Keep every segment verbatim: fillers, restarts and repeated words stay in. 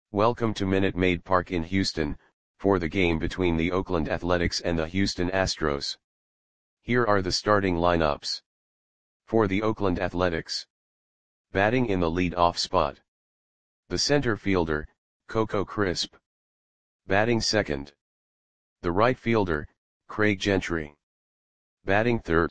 Welcome to Minute Maid Park in Houston, for the game between the Oakland Athletics and the Houston Astros. Here are the starting lineups. For the Oakland Athletics. Batting in the lead-off spot. The center fielder, Coco Crisp. Batting second. The right fielder, Craig Gentry. Batting third.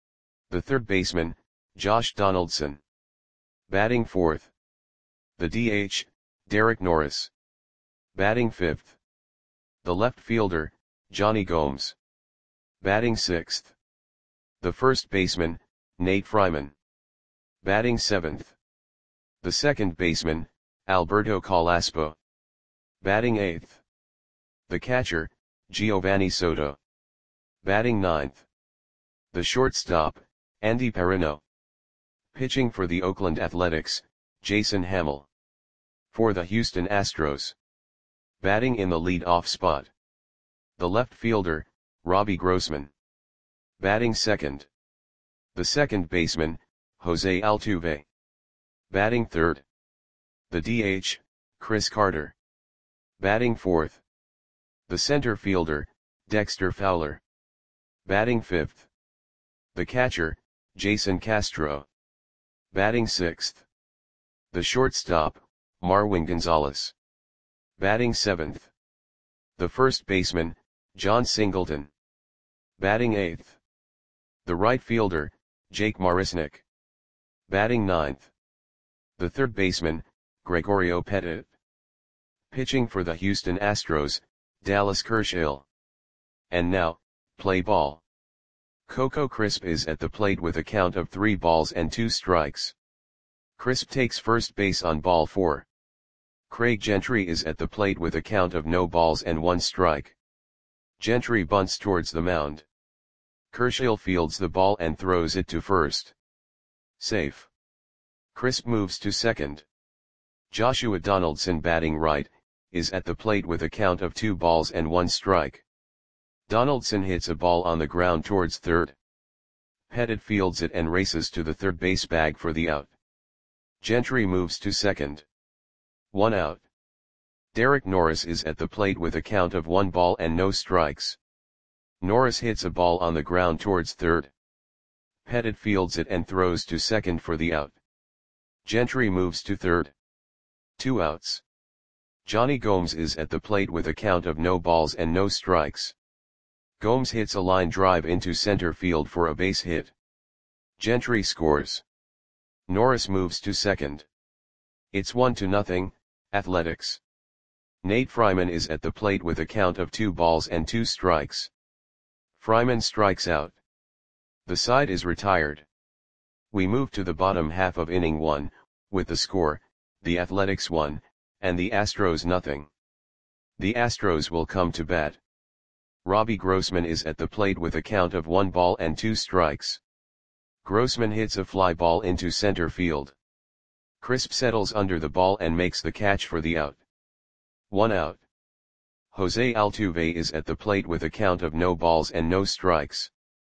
The third baseman, Josh Donaldson. Batting fourth. The D H, Derek Norris. Batting fifth. The left fielder, Jonny Gomes. Batting sixth. The first baseman, Nate Fryman. Batting seventh. The second baseman, Alberto Calaspo. Batting eighth. The catcher, Giovanni Soto. Batting ninth. The shortstop, Andy Perino. Pitching for the Oakland Athletics, Jason Hammel. For the Houston Astros. Batting in the lead-off spot. The left fielder, Robbie Grossman. Batting second. The second baseman, Jose Altuve. Batting third. The D H, Chris Carter. Batting fourth. The center fielder, Dexter Fowler. Batting fifth. The catcher, Jason Castro. Batting sixth. The shortstop, Marwin Gonzalez. Batting seventh. The first baseman, John Singleton. Batting eighth. The right fielder, Jake Marisnick. Batting ninth. The third baseman, Gregorio Petit. Pitching for the Houston Astros, Dallas Kershaw. And now, play ball. Coco Crisp is at the plate with a count of three balls and two strikes. Crisp takes first base on ball four. Craig Gentry is at the plate with a count of no balls and one strike. Gentry bunts towards the mound. Kershaw fields the ball and throws it to first. Safe. Crisp moves to second. Joshua Donaldson, batting right, is at the plate with a count of two balls and one strike. Donaldson hits a ball on the ground towards third. Petit fields it and races to the third base bag for the out. Gentry moves to second. One out. Derek Norris is at the plate with a count of one ball and no strikes. Norris hits a ball on the ground towards third. Petit fields it and throws to second for the out. Gentry moves to third. Two outs. Jonny Gomes is at the plate with a count of no balls and no strikes. Gomes hits a line drive into center field for a base hit. Gentry scores. Norris moves to second. It's one to nothing, Athletics. Nate Fryman is at the plate with a count of two balls and two strikes. Fryman strikes out. The side is retired. We move to the bottom half of inning one, with the score, the Athletics one, and the Astros nothing. The Astros will come to bat. Robbie Grossman is at the plate with a count of one ball and two strikes. Grossman hits a fly ball into center field. Crisp settles under the ball and makes the catch for the out. One out. Jose Altuve is at the plate with a count of no balls and no strikes.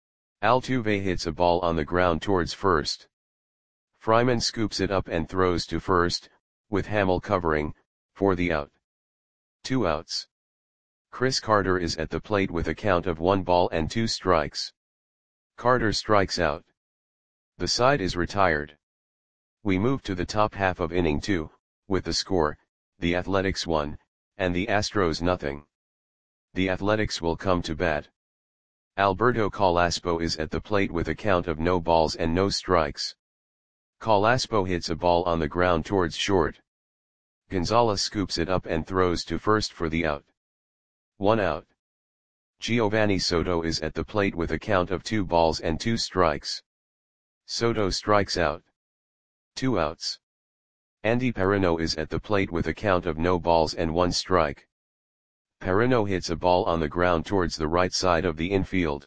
Altuve hits a ball on the ground towards first. Fryman scoops it up and throws to first, with Hammel covering, for the out. Two outs. Chris Carter is at the plate with a count of one ball and two strikes. Carter strikes out. The side is retired. We move to the top half of inning two, with the score, the Athletics one, and the Astros nothing. The Athletics will come to bat. Alberto Calaspo is at the plate with a count of no balls and no strikes. Calaspo hits a ball on the ground towards short. Gonzalez scoops it up and throws to first for the out. One out. Giovanni Soto is at the plate with a count of two balls and two strikes. Soto strikes out. Two outs. Andy Perino is at the plate with a count of no balls and one strike. Perino hits a ball on the ground towards the right side of the infield.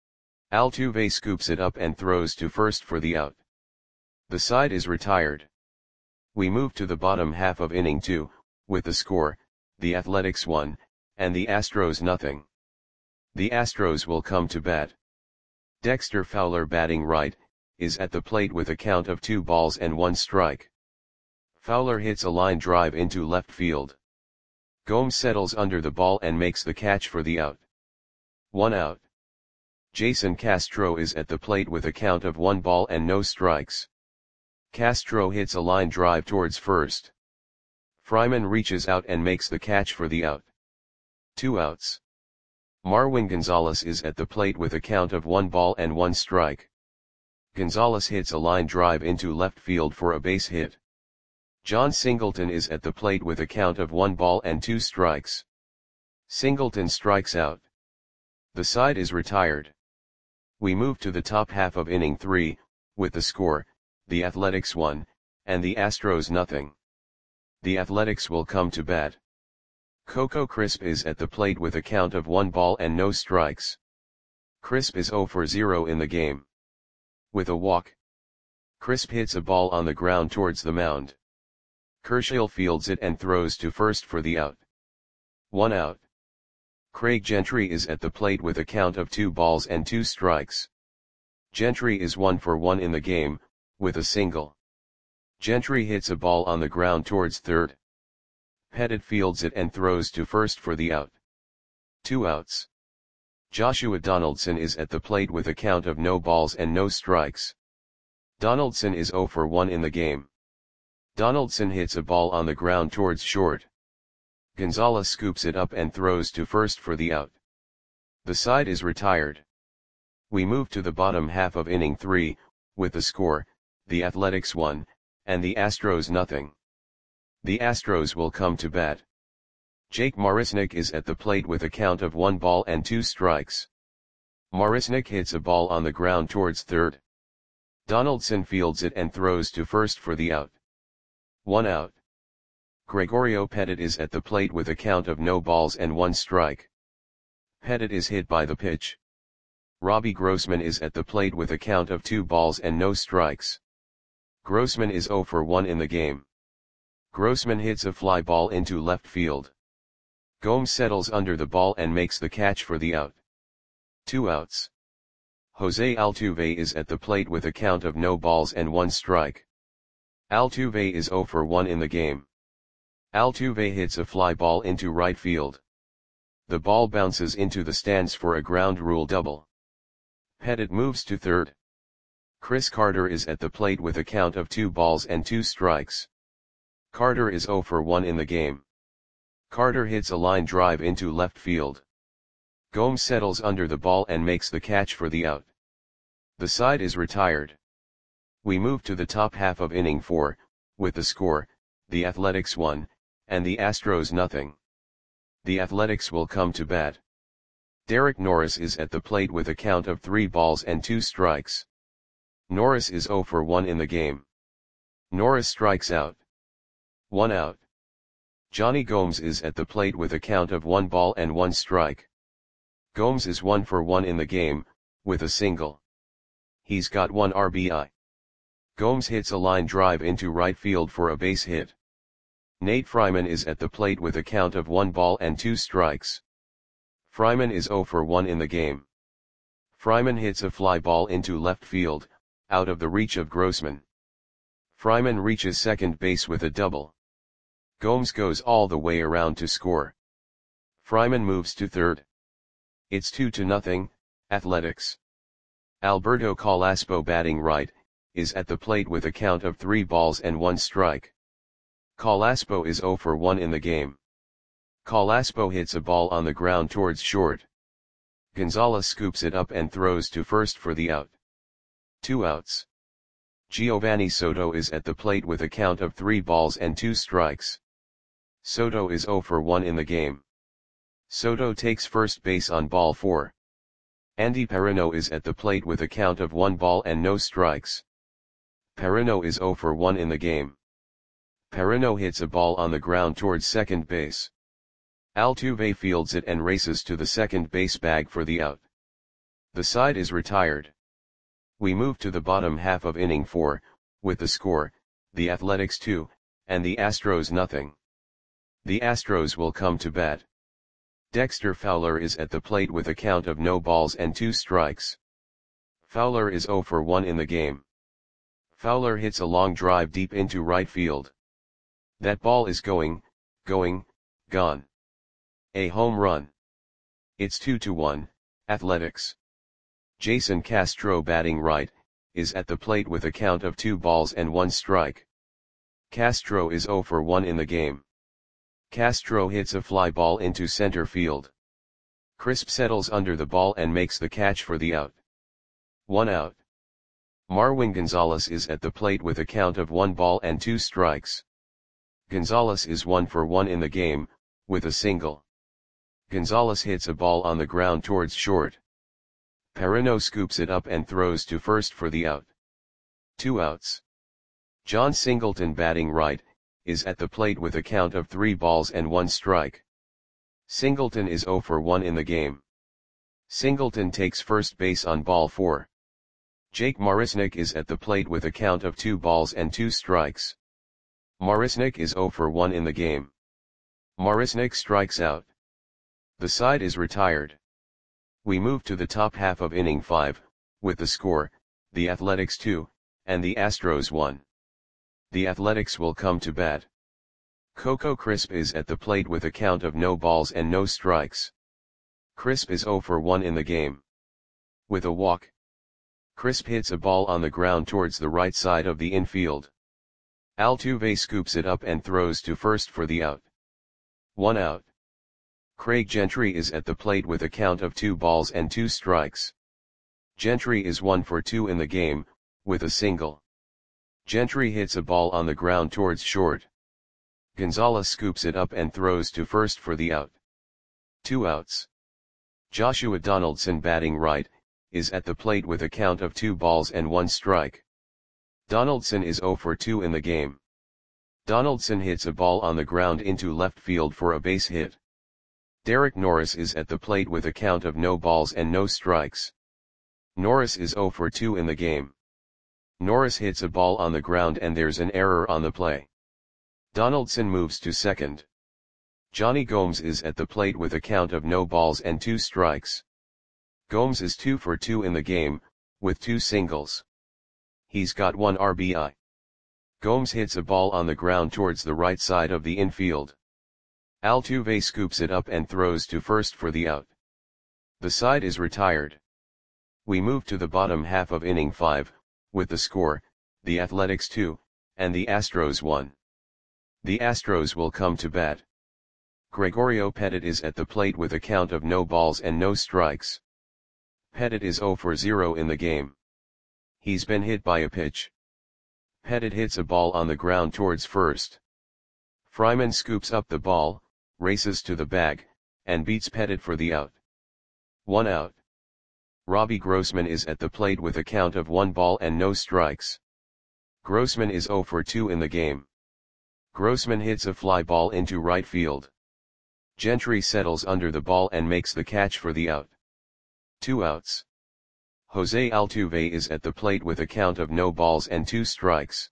Altuve scoops it up and throws to first for the out. The side is retired. We move to the bottom half of inning two, with the score, the Athletics one, and the Astros nothing. The Astros will come to bat. Dexter Fowler, batting right, is at the plate with a count of two balls and one strike. Fowler hits a line drive into left field. Gomes settles under the ball and makes the catch for the out. One out. Jason Castro is at the plate with a count of one ball and no strikes. Castro hits a line drive towards first. Fryman reaches out and makes the catch for the out. Two outs. Marwin Gonzalez is at the plate with a count of one ball and one strike. Gonzalez hits a line drive into left field for a base hit. John Singleton is at the plate with a count of one ball and two strikes. Singleton strikes out. The side is retired. We move to the top half of inning three, with the score, the Athletics one, and the Astros nothing. The Athletics will come to bat. Coco Crisp is at the plate with a count of one ball and no strikes. Crisp is zero for zero in the game. With a walk, Crisp hits a ball on the ground towards the mound. Kershaw fields it and throws to first for the out. One out. Craig Gentry is at the plate with a count of two balls and two strikes. Gentry is one for one in the game, with a single. Gentry hits a ball on the ground towards third. Pettit fields it and throws to first for the out. Two outs. Joshua Donaldson is at the plate with a count of no balls and no strikes. Donaldson is zero for one in the game. Donaldson hits a ball on the ground towards short. Gonzalez scoops it up and throws to first for the out. The side is retired. We move to the bottom half of inning three, with the score, the Athletics one, and the Astros nothing. The Astros will come to bat. Jake Marisnick is at the plate with a count of one ball and two strikes. Marisnick hits a ball on the ground towards third. Donaldson fields it and throws to first for the out. One out. Gregorio Pettit is at the plate with a count of no balls and one strike. Pettit is hit by the pitch. Robbie Grossman is at the plate with a count of two balls and no strikes. Grossman is zero for one in the game. Grossman hits a fly ball into left field. Gomes settles under the ball and makes the catch for the out. Two outs. Jose Altuve is at the plate with a count of no balls and one strike. Altuve is zero for one in the game. Altuve hits a fly ball into right field. The ball bounces into the stands for a ground rule double. Pettit moves to third. Chris Carter is at the plate with a count of two balls and two strikes. Carter is zero for one in the game. Carter hits a line drive into left field. Gomes settles under the ball and makes the catch for the out. The side is retired. We move to the top half of inning four, with the score, the Athletics one, and the Astros nothing. The Athletics will come to bat. Derek Norris is at the plate with a count of three balls and two strikes. Norris is zero for one in the game. Norris strikes out. One out. Johnny Gomes is at the plate with a count of one ball and one strike. Gomes is one for one in the game, with a single. He's got one R B I. Gomes hits a line drive into right field for a base hit. Nate Fryman is at the plate with a count of one ball and two strikes. Fryman is zero for one in the game. Fryman hits a fly ball into left field, out of the reach of Grossman. Fryman reaches second base with a double. Gomes goes all the way around to score. Fryman moves to third. It's two to nothing, Athletics. Alberto Calaspo, batting right, is at the plate with a count of three balls and one strike. Calaspo is zero for one in the game. Calaspo hits a ball on the ground towards short. Gonzalez scoops it up and throws to first for the out. Two outs. Giovanni Soto is at the plate with a count of three balls and two strikes. Soto is zero for one in the game. Soto takes first base on ball four. Andy Perino is at the plate with a count of one ball and no strikes. Perino is zero for one in the game. Perino hits a ball on the ground towards second base. Altuve fields it and races to the second base bag for the out. The side is retired. We move to the bottom half of inning four, with the score, the Athletics two, and the Astros nothing. The Astros will come to bat. Dexter Fowler is at the plate with a count of no balls and two strikes. Fowler is zero for one in the game. Fowler hits a long drive deep into right field. That ball is going, going, gone. A home run. It's two to one, Athletics. Jason Castro batting right, is at the plate with a count of two balls and one strike. Castro is zero for one in the game. Castro hits a fly ball into center field. Crisp settles under the ball and makes the catch for the out. One out. Marwin Gonzalez is at the plate with a count of one ball and two strikes. Gonzalez is one for one in the game, with a single. Gonzalez hits a ball on the ground towards short. Perino scoops it up and throws to first for the out. Two outs. John Singleton batting right, is at the plate with a count of three balls and one strike. Singleton is zero for one in the game. Singleton takes first base on ball four. Jake Marisnick is at the plate with a count of two balls and two strikes. Marisnick is zero for one in the game. Marisnick strikes out. The side is retired. We move to the top half of inning five, with the score, the Athletics two, and the Astros one. The Athletics will come to bat. Coco Crisp is at the plate with a count of no balls and no strikes. Crisp is zero for one in the game. With a walk, Crisp hits a ball on the ground towards the right side of the infield. Altuve scoops it up and throws to first for the out. One out. Craig Gentry is at the plate with a count of two balls and two strikes. Gentry is one for two in the game, with a single. Gentry hits a ball on the ground towards short. Gonzalez scoops it up and throws to first for the out. Two outs. Joshua Donaldson batting right, is at the plate with a count of two balls and one strike. Donaldson is zero for two in the game. Donaldson hits a ball on the ground into left field for a base hit. Derek Norris is at the plate with a count of no balls and no strikes. Norris is zero for two in the game. Norris hits a ball on the ground and there's an error on the play. Donaldson moves to second. Johnny Gomes is at the plate with a count of no balls and two strikes. Gomes is two for two in the game, with two singles. He's got one R B I. Gomes hits a ball on the ground towards the right side of the infield. Altuve scoops it up and throws to first for the out. The side is retired. We move to the bottom half of inning five, with the score, the Athletics two, and the Astros one. The Astros will come to bat. Gregorio Petit is at the plate with a count of no balls and no strikes. Petit is zero for zero in the game. He's been hit by a pitch. Petit hits a ball on the ground towards first. Fryman scoops up the ball, races to the bag, and beats Petit for the out. One out. Robbie Grossman is at the plate with a count of one ball and no strikes. Grossman is zero for two in the game. Grossman hits a fly ball into right field. Gentry settles under the ball and makes the catch for the out. Two outs. Jose Altuve is at the plate with a count of no balls and two strikes.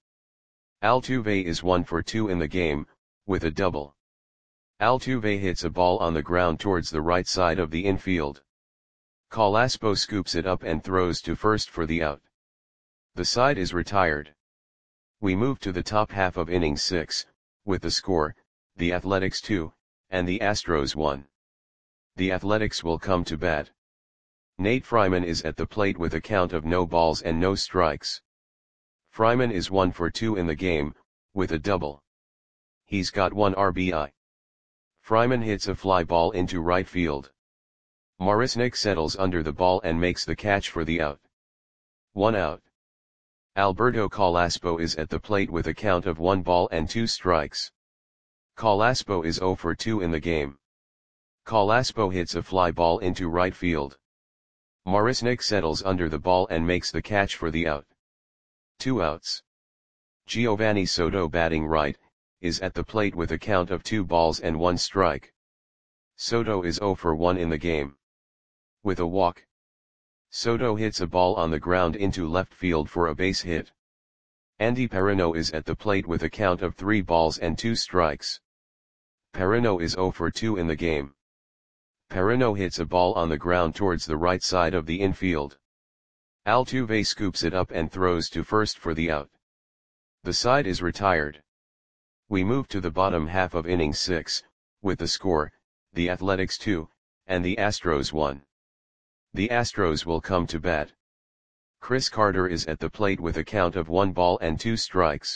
Altuve is one for two in the game, with a double. Altuve hits a ball on the ground towards the right side of the infield. Carrasco scoops it up and throws to first for the out. The side is retired. We move to the top half of inning six, with the score, the Athletics two, and the Astros one. The Athletics will come to bat. Nate Fryman is at the plate with a count of no balls and no strikes. Fryman is one for two in the game, with a double. He's got one R B I. Fryman hits a fly ball into right field. Marisnick settles under the ball and makes the catch for the out. One out. Alberto Carrasco is at the plate with a count of one ball and two strikes. Carrasco is zero for two in the game. Carrasco hits a fly ball into right field. Marisnick settles under the ball and makes the catch for the out. Two outs. Giovanni Soto batting right, is at the plate with a count of two balls and one strike. Soto is zero for one in the game. With a walk, Soto hits a ball on the ground into left field for a base hit. Andy Perino is at the plate with a count of three balls and two strikes. Perino is zero for two in the game. Perino hits a ball on the ground towards the right side of the infield. Altuve scoops it up and throws to first for the out. The side is retired. We move to the bottom half of inning six, with the score, the Athletics two, and the Astros one. The Astros will come to bat. Chris Carter is at the plate with a count of one ball and two strikes.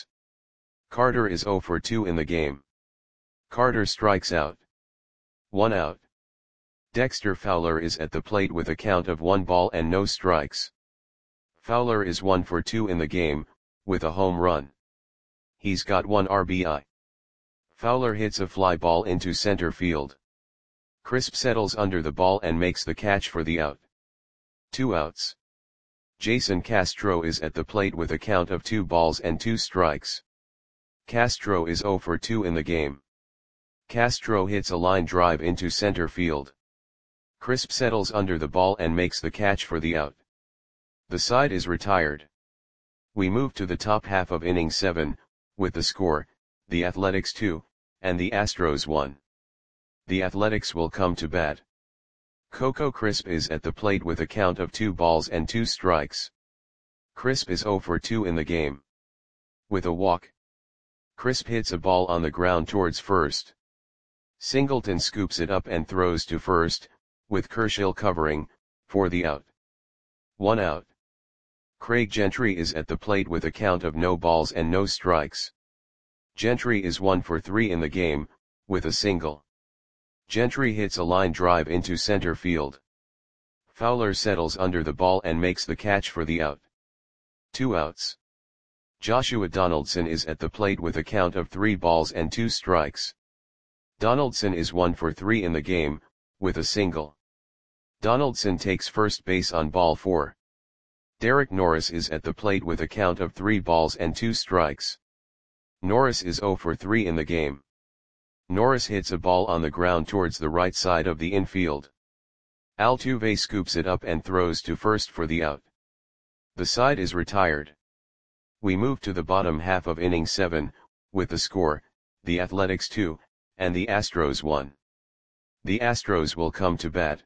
Carter is zero for two in the game. Carter strikes out. One out. Dexter Fowler is at the plate with a count of one ball and no strikes. Fowler is one for two in the game, with a home run. He's got one R B I. Fowler hits a fly ball into center field. Crisp settles under the ball and makes the catch for the out. Two outs. Jason Castro is at the plate with a count of two balls and two strikes. Castro is zero for two in the game. Castro hits a line drive into center field. Crisp settles under the ball and makes the catch for the out. The side is retired. We move to the top half of inning seven, with the score, the Athletics two, and the Astros one. The Athletics will come to bat. Coco Crisp is at the plate with a count of two balls and two strikes. Crisp is zero for two in the game. With a walk. Crisp hits a ball on the ground towards first. Singleton scoops it up and throws to first, with Kershill covering, for the out. One out. Craig Gentry is at the plate with a count of no balls and no strikes. Gentry is one for three in the game, with a single. Gentry hits a line drive into center field. Fowler settles under the ball and makes the catch for the out. Two outs. Joshua Donaldson is at the plate with a count of three balls and two strikes. Donaldson is one for three in the game, with a single. Donaldson takes first base on ball four. Derek Norris is at the plate with a count of three balls and two strikes. Norris is zero for three in the game. Norris hits a ball on the ground towards the right side of the infield. Altuve scoops it up and throws to first for the out. The side is retired. We move to the bottom half of inning seven, with the score, the Athletics two, and the Astros one. The Astros will come to bat.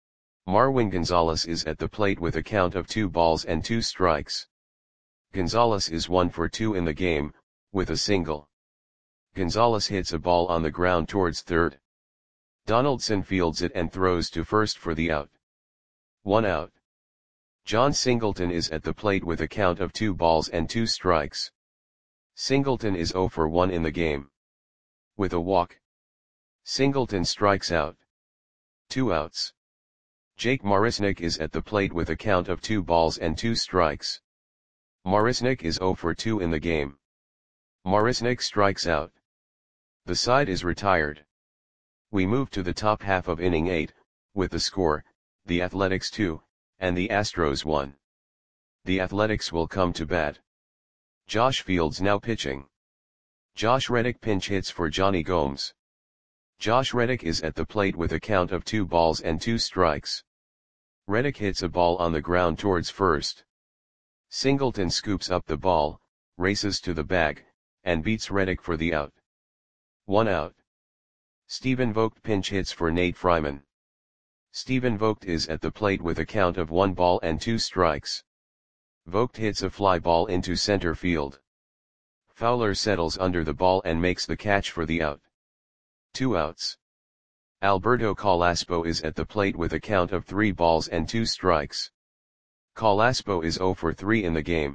Marwin Gonzalez is at the plate with a count of two balls and two strikes. Gonzalez is one for two in the game, with a single. Gonzalez hits a ball on the ground towards third. Donaldson fields it and throws to first for the out. One out. John Singleton is at the plate with a count of two balls and two strikes. Singleton is zero for one in the game. With a walk. Singleton strikes out. Two outs. Jake Marisnick is at the plate with a count of two balls and two strikes. Marisnick is zero for two in the game. Marisnick strikes out. The side is retired. We move to the top half of inning eight, with the score, the Athletics two, and the Astros one. The Athletics will come to bat. Josh Fields now pitching. Josh Reddick pinch hits for Johnny Gomes. Josh Reddick is at the plate with a count of two balls and two strikes. Reddick hits a ball on the ground towards first. Singleton scoops up the ball, races to the bag, and beats Reddick for the out. One out. Stephen Vogt pinch hits for Nate Fryman. Stephen Vogt is at the plate with a count of one ball and two strikes. Vogt hits a fly ball into center field. Fowler settles under the ball and makes the catch for the out. Two outs. Alberto Calaspo is at the plate with a count of three balls and two strikes. Calaspo is zero for three in the game.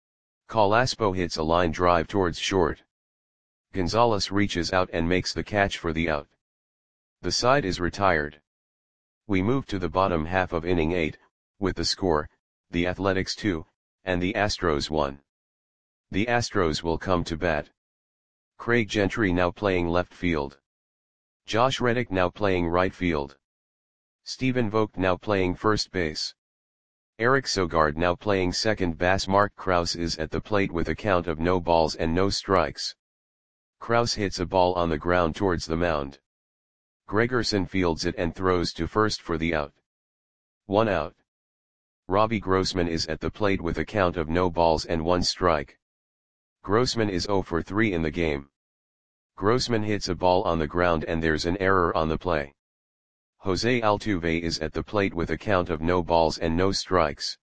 Calaspo hits a line drive towards short. Gonzalez reaches out and makes the catch for the out. The side is retired. We move to the bottom half of inning eight, with the score, the Athletics two, and the Astros one. The Astros will come to bat. Craig Gentry now playing left field. Josh Reddick now playing right field. Stephen Vogt now playing first base. Eric Sogard now playing second base. Mark Krause is at the plate with a count of no balls and no strikes. Krause hits a ball on the ground towards the mound. Gregerson fields it and throws to first for the out. One out. Robbie Grossman is at the plate with a count of no balls and one strike. Grossman is zero for three in the game. Grossman hits a ball on the ground and there's an error on the play. Jose Altuve is at the plate with a count of no balls and no strikes.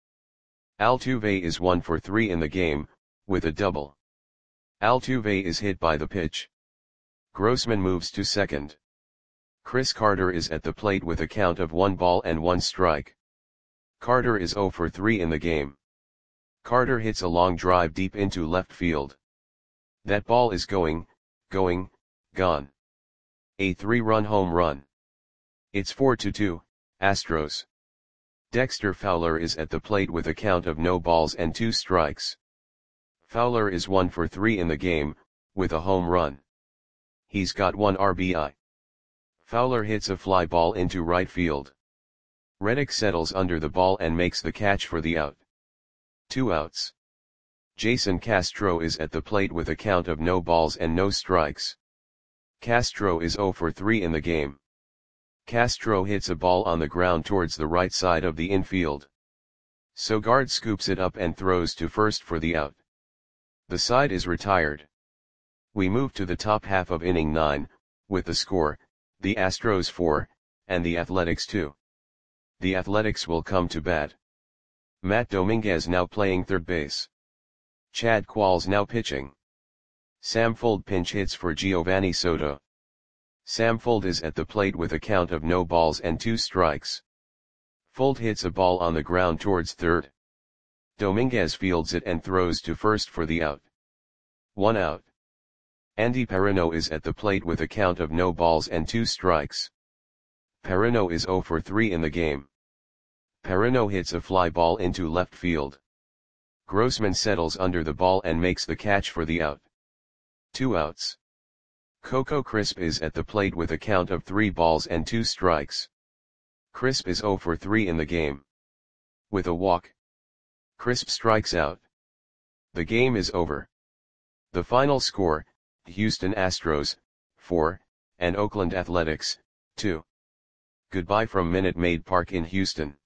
Altuve is one for three in the game, with a double. Altuve is hit by the pitch. Grossman moves to second. Chris Carter is at the plate with a count of one ball and one strike. Carter is zero for three in the game. Carter hits a long drive deep into left field. That ball is going, going, gone. A three-run home run. It's four to two, Astros. Dexter Fowler is at the plate with a count of no balls and two strikes. Fowler is one for three in the game, with a home run. He's got one R B I. Fowler hits a fly ball into right field. Reddick settles under the ball and makes the catch for the out. Two outs. Jason Castro is at the plate with a count of no balls and no strikes. Castro is zero for three in the game. Castro hits a ball on the ground towards the right side of the infield. Sogard scoops it up and throws to first for the out. The side is retired. We move to the top half of inning nine, with the score, the Astros four, and the Athletics two. The Athletics will come to bat. Matt Dominguez now playing third base. Chad Qualls now pitching. Sam Fuld pinch hits for Giovanni Soto. Sam Fuld is at the plate with a count of no balls and two strikes. Fuld hits a ball on the ground towards third. Dominguez fields it and throws to first for the out. One out. Andy Perino is at the plate with a count of no balls and two strikes. Perino is zero for three in the game. Perino hits a fly ball into left field. Grossman settles under the ball and makes the catch for the out. Two outs. Coco Crisp is at the plate with a count of three balls and two strikes. Crisp is zero for three in the game. With a walk, Crisp strikes out. The game is over. The final score, Houston Astros, four, and Oakland Athletics, two. Goodbye from Minute Maid Park in Houston.